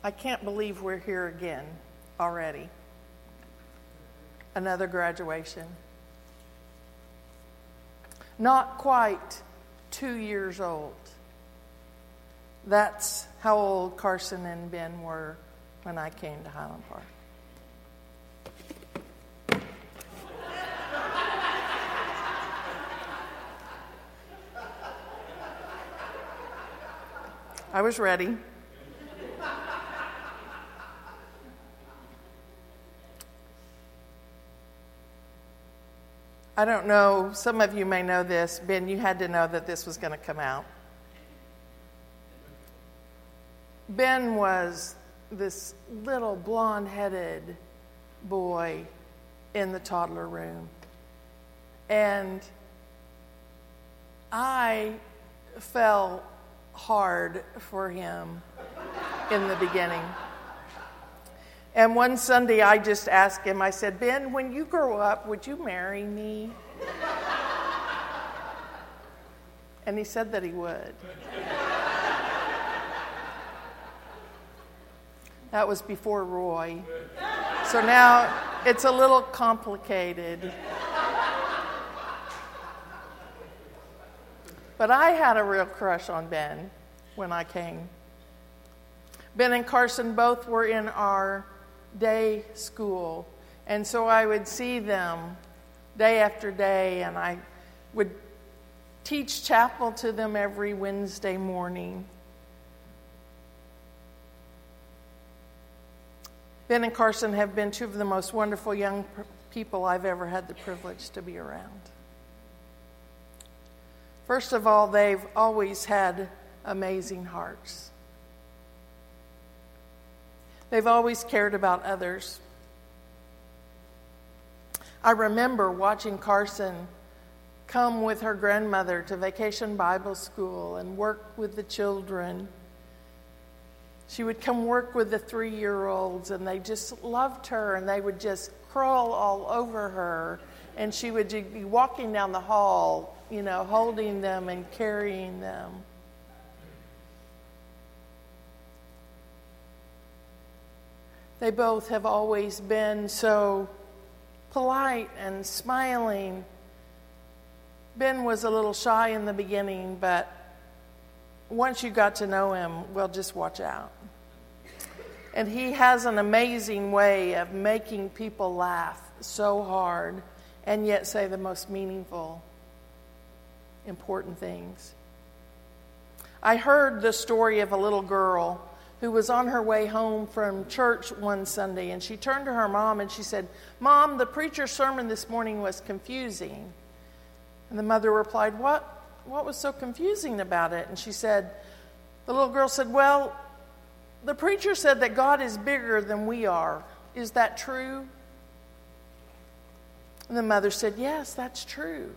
I can't believe we're here again already. Another graduation. Not quite 2 years old. That's how old Carson and Ben were when I came to Highland Park. I was ready. I don't know, some of you may know this. Ben, you had to know that this was going to come out. Ben was this little blonde-headed boy in the toddler room. And I fell hard for him in the beginning. And one Sunday I just asked him, I said, Ben, when you grow up, would you marry me? And he said that he would. That was before Roy. So now it's a little complicated. But I had a real crush on Ben when I came. Ben and Carson both were in our day school, and so I would see them day after day, and I would teach chapel to them every Wednesday morning. Ben and Carson have been two of the most wonderful young people I've ever had the privilege to be around. First of all, they've always had amazing hearts. They've always cared about others. I remember watching Carson come with her grandmother to Vacation Bible School and work with the children. She would come work with the 3-year-olds, and they just loved her, and they would just crawl all over her. And she would be walking down the hall, holding them and carrying them. They both have always been so polite and smiling. Ben was a little shy in the beginning, but once you got to know him, well, just watch out. And he has an amazing way of making people laugh so hard and yet say the most meaningful, important things. I heard the story of a little girl who was on her way home from church one Sunday, and she turned to her mom and she said, Mom, the preacher's sermon this morning was confusing. And the mother replied, What was so confusing about it? And the little girl said, well, the preacher said that God is bigger than we are. Is that true? And the mother said, yes, that's true.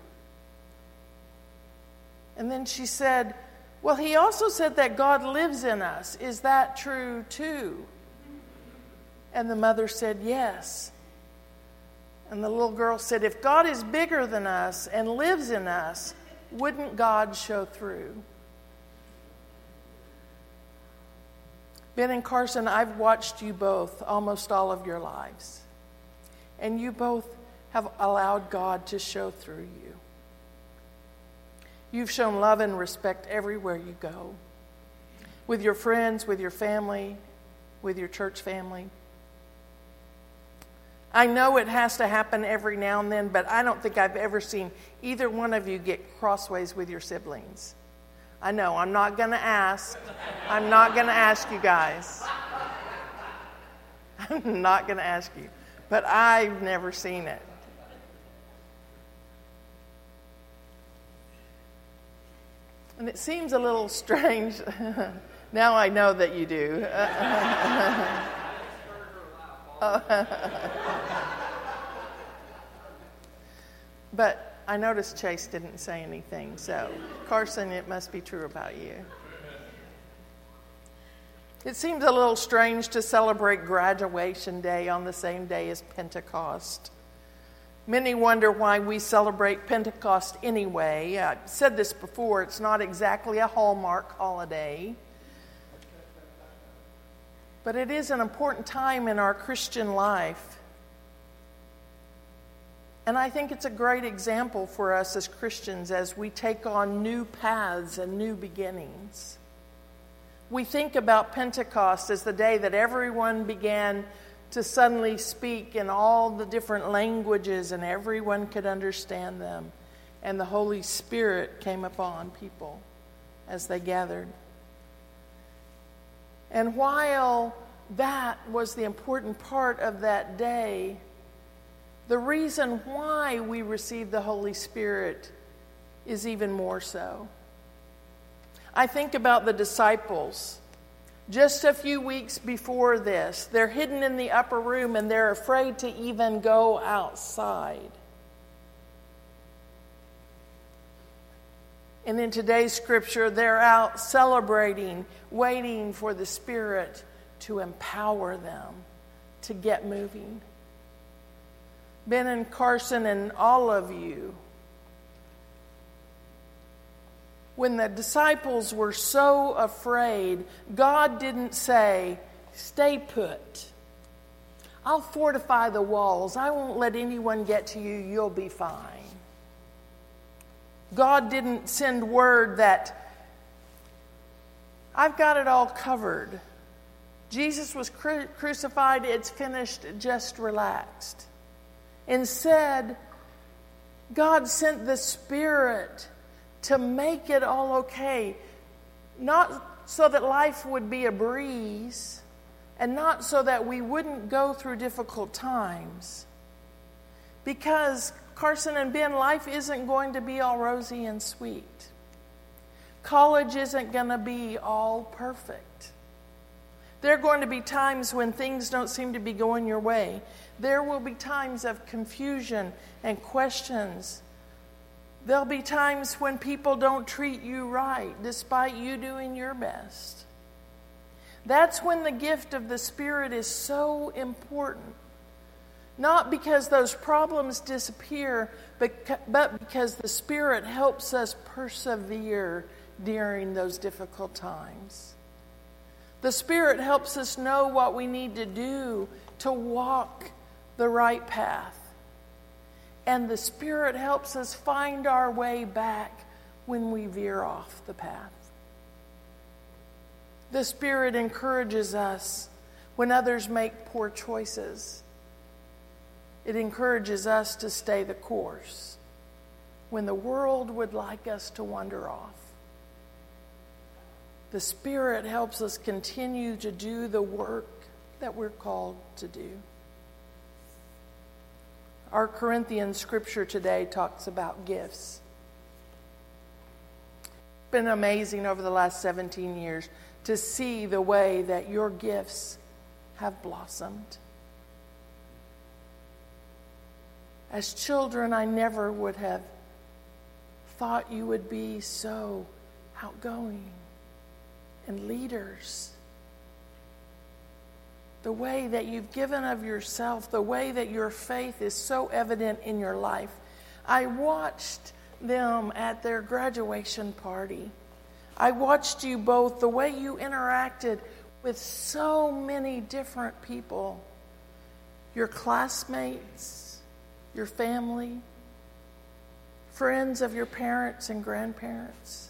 And then she said, well, he also said that God lives in us. Is that true too? And the mother said, yes. And the little girl said, if God is bigger than us and lives in us, wouldn't God show through? Ben and Carson, I've watched you both almost all of your lives. And you both have allowed God to show through you. You've shown love and respect everywhere you go. With your friends, with your family, with your church family. I know it has to happen every now and then, but I don't think I've ever seen either one of you get crossways with your siblings. I know, I'm not going to ask. I'm not going to ask you guys. I'm not going to ask you. But I've never seen it. And it seems a little strange. Now I know that you do. But I noticed Chase didn't say anything, so Carson, it must be true about you. It seems a little strange to celebrate graduation day on the same day as Pentecost. Many wonder why we celebrate Pentecost anyway. I've said this before, it's not exactly a Hallmark holiday. But it is an important time in our Christian life. And I think it's a great example for us as Christians as we take on new paths and new beginnings. We think about Pentecost as the day that everyone began to suddenly speak in all the different languages and everyone could understand them. And the Holy Spirit came upon people as they gathered. And while that was the important part of that day, the reason why we receive the Holy Spirit is even more so. I think about the disciples. Just a few weeks before this, they're hidden in the upper room and they're afraid to even go outside. And in today's scripture, they're out celebrating, waiting for the Spirit to empower them to get moving. Ben and Carson and all of you, when the disciples were so afraid, God didn't say, "Stay put. I'll fortify the walls. I won't let anyone get to you. You'll be fine." God didn't send word that, "I've got it all covered. Jesus was crucified. It's finished. Just relaxed." Instead, God sent the Spirit to make it all okay. Not so that life would be a breeze, and not so that we wouldn't go through difficult times. Because Carson and Ben, life isn't going to be all rosy and sweet. College isn't going to be all perfect. There are going to be times when things don't seem to be going your way. There will be times of confusion and questions. There'll be times when people don't treat you right, despite you doing your best. That's when the gift of the Spirit is so important. Not because those problems disappear, but because the Spirit helps us persevere during those difficult times. The Spirit helps us know what we need to do to walk the right path. And the Spirit helps us find our way back when we veer off the path. The Spirit encourages us when others make poor choices. It encourages us to stay the course when the world would like us to wander off. The Spirit helps us continue to do the work that we're called to do. Our Corinthian scripture today talks about gifts. It's been amazing over the last 17 years to see the way that your gifts have blossomed. As children, I never would have thought you would be so outgoing and leaders. The way that you've given of yourself, the way that your faith is so evident in your life. I watched them at their graduation party. I watched you both, the way you interacted with so many different people. Your classmates, your family, friends of your parents and grandparents.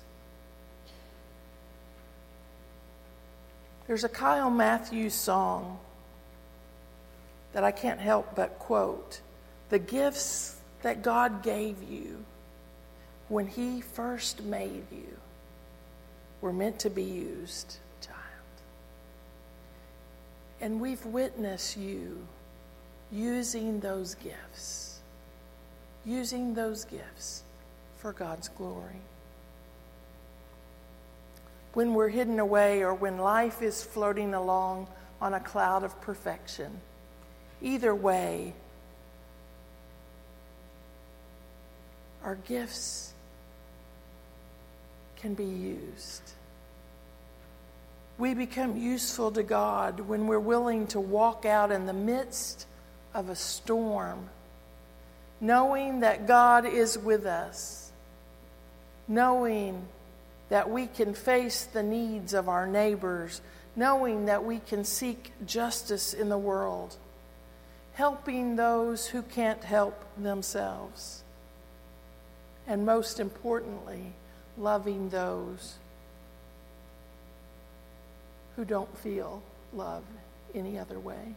There's a Kyle Matthews song that I can't help but quote. The gifts that God gave you when He first made you were meant to be used, child. And we've witnessed you using those gifts for God's glory. When we're hidden away or when life is floating along on a cloud of perfection, either way, our gifts can be used. We become useful to God when we're willing to walk out in the midst of a storm, knowing that God is with us, knowing that we can face the needs of our neighbors, knowing that we can seek justice in the world, helping those who can't help themselves, and most importantly, loving those who don't feel love any other way.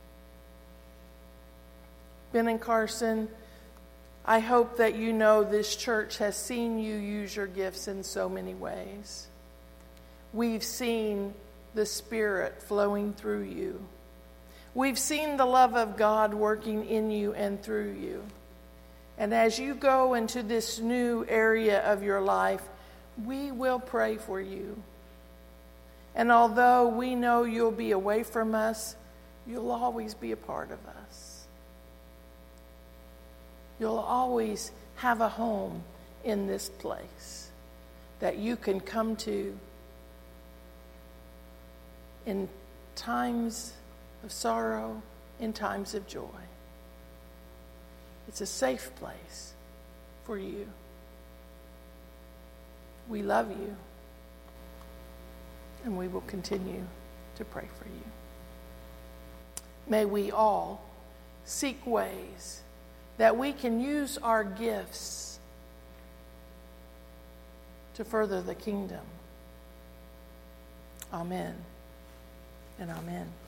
Ben and Carson, I hope that you know this church has seen you use your gifts in so many ways. We've seen the Spirit flowing through you. We've seen the love of God working in you and through you. And as you go into this new area of your life, we will pray for you. And although we know you'll be away from us, you'll always be a part of us. You'll always have a home in this place that you can come to in times of sorrow, in times of joy. It's a safe place for you. We love you, and we will continue to pray for you. May we all seek ways that we can use our gifts to further the kingdom. Amen and amen.